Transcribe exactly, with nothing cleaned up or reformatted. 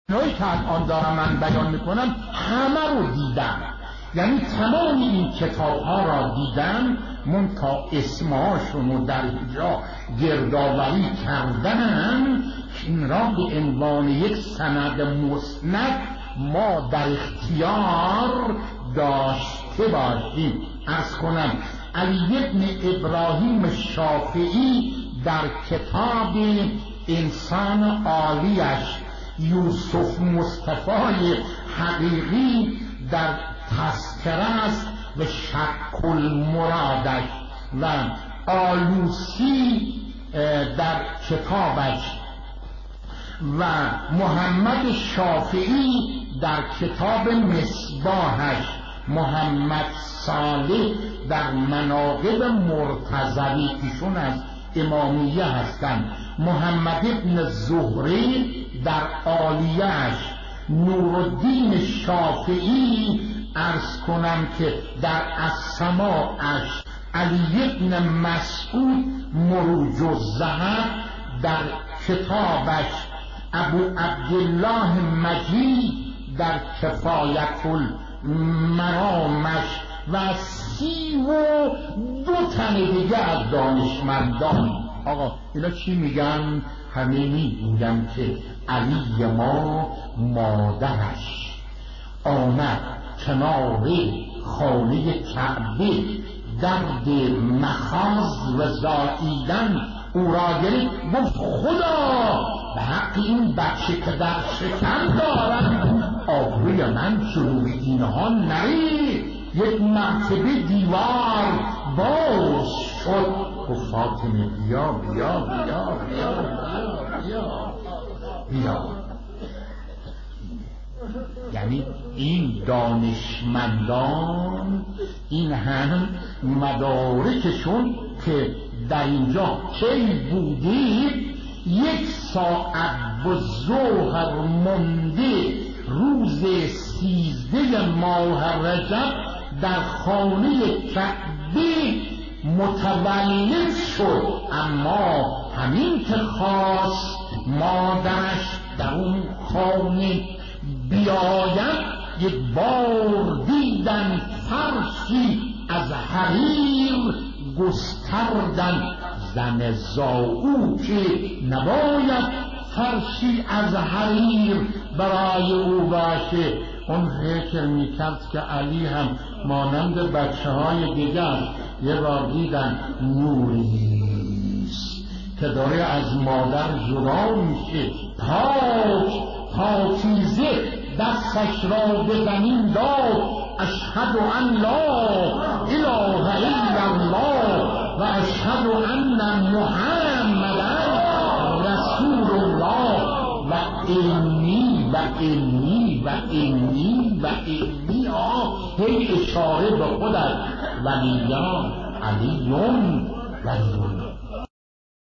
نوعی که الان دارم من بیان میکنم همه رو دیدم، یعنی تمام این کتاب ها را دیدم، منتها اسمهاشون رو در اینجا گردآوری کردن این را به عنوان یک سند مسند ما در اختیار داشته باشیم. عرض کنم علی بن ابراهیم شافعی در کتاب انسان عالیش یوسف مصطفی حقیقی در تذکره است و شک المرادش و آلوسی در کتابش و محمد شافعی در کتاب مصباحش، محمد صالح در مناقب مرتضوی ایشون از امامیه هستند، محمد ابن زهری در عالیهش، نورالدین شافعی عرض کنم که در السماعش، علی ابن مسعود مروج الذهب در کتابش، ابو عبدالله مجید در کفایت المرامش و سی و دو تن دیگه از دانشمندان. آقا اینا چی میگن؟ همه میگن که علی ما مادرش آمد کنار خانه کعبه، درد مخاض و زاییدن او را گرفت، گفت خدا به حق این بچه که در شکم دارم آبروی من جلوی اینها نرید. یک مرتبه دیوار باز شد، گفت فاطمه بیا بیا بیا بیا بیا بیا. یعنی این دانشمندان این هم مدارکشون که در اینجا کی بودید، یک ساعت و ظهر مونده روز سیزده ماه رجب در خانه کعبه متولد شد، اما همین که خواست مادرش در اون خانه بیاید، یک بار دیدن فرشی از حریر گستردن. زن زاو که نباید فرشی از حریر برای او باشه، اون فکر میکرد که علی هم مانند بچه های دیگر یه بار دیدن نوریست که داره از مادر جدا میشه، پاک پاکیزه دستش را به زمین داد، اشهد ان لا اله الا الله و اشهد ان محمدا رسول الله و انی و انی و انی و انی. آه هی اشاره به خودت، ولیان علیون ولیون